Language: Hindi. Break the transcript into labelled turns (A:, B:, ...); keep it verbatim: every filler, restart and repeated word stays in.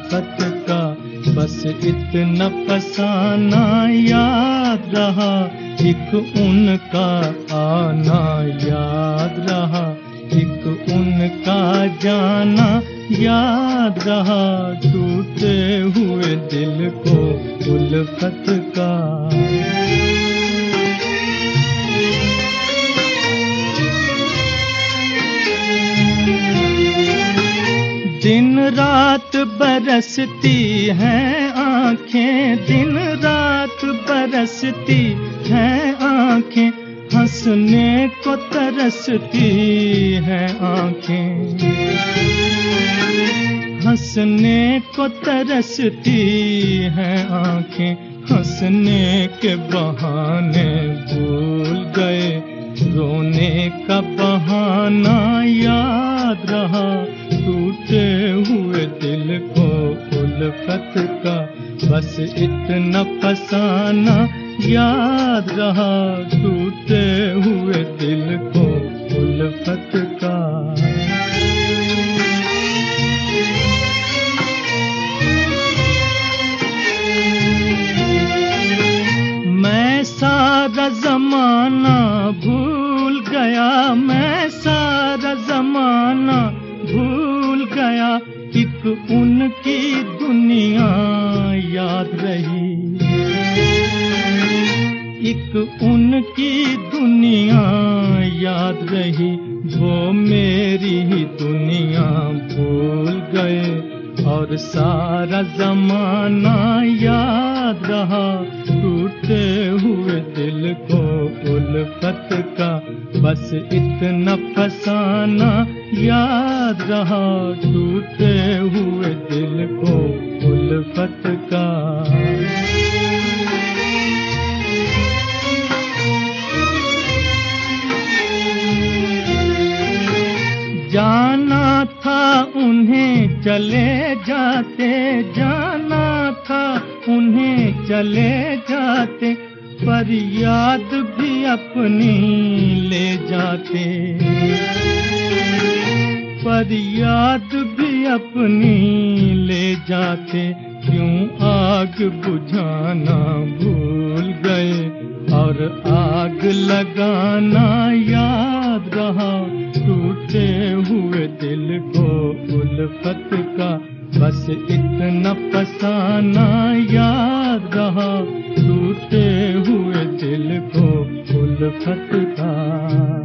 A: उल्फत का, बस इतना फसाना याद रहा, एक उनका आना याद रहा, एक उनका जाना याद रहा, टूटे हुए दिल को उल्फत का। दिन रात बरसती हैं आँखें, दिन रात बरसती हैं आँखें, हंसने को तरसती हैं आँखें, हंसने को तरसती हैं आँखें, हंसने के बहाने भूल गए, रोने का बहाना याद रहा, टूटे हुए दिल को उल्फत का, बस इतना फसाना याद रहा, टूटे हुए दिल को उल्फत का। मैं सारा जमाना भूल गया, मैं सारा जमाना भूल गया, एक उनकी दुनिया याद रही, एक उनकी दुनिया याद रही, वो मेरी ही दुनिया भूल गए, और सारा जमाना याद रहा, टूटे हुए दिल को उल्फत का, बस इतना फसाना याद रहा, टूटे हुए दिल को उल्फत का। जाना था उन्हें चले जाते, जाना था उन्हें चले जाते, पर याद भी अपनी ले जाते, पर याद भी अपनी ले जाते, क्यों आग बुझाना भूल गए, और आग लगाना याद रहा, टूटे हुए दिल को उल्फत का, बस इतना फसाना याद रहा, टूटे हुए दिल को उल्फत का।